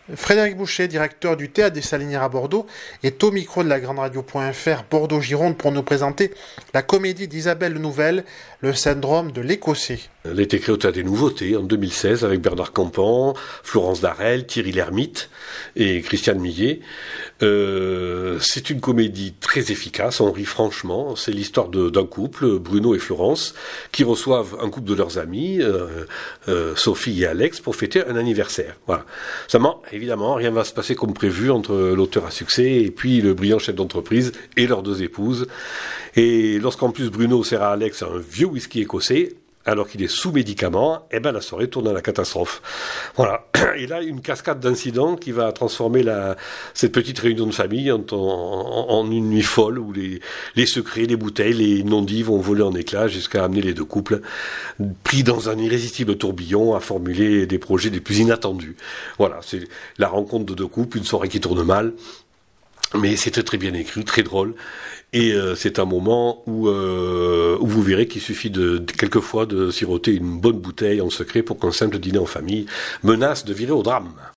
Frédéric Boucher, directeur du Théâtre des Salinières à Bordeaux, est au micro de la Grande Radio.fr Bordeaux-Gironde pour nous présenter la comédie d'Isabelle Nouvelle, Le syndrome de l'Écossais. Elle a été créée au Théâtre des Nouveautés en 2016 avec Bernard Campan, Florence Darel, Thierry Lhermitte et Christiane Millet. C'est une comédie très efficace, on rit franchement. C'est l'histoire d'un couple, Bruno et Florence, qui reçoivent un couple de leurs amis, Sophie et Alex, pour fêter un anniversaire. Voilà. Seulement, évidemment, rien va se passer comme prévu entre l'auteur à succès et puis le brillant chef d'entreprise et leurs deux épouses. Et lorsqu'en plus Bruno sert à Alex un vieux whisky écossais, alors qu'il est sous médicaments, la soirée tourne à la catastrophe. Voilà. Et là, une cascade d'incidents qui va transformer cette petite réunion de famille en une nuit folle où les secrets, les bouteilles, les non-dits vont voler en éclats jusqu'à amener les deux couples, pris dans un irrésistible tourbillon, à formuler des projets les plus inattendus. Voilà, c'est la rencontre de deux couples, une soirée qui tourne mal. Mais c'était très bien écrit, très drôle, et c'est un moment où vous verrez qu'il suffit quelquefois de siroter une bonne bouteille en secret pour qu'un simple dîner en famille menace de virer au drame.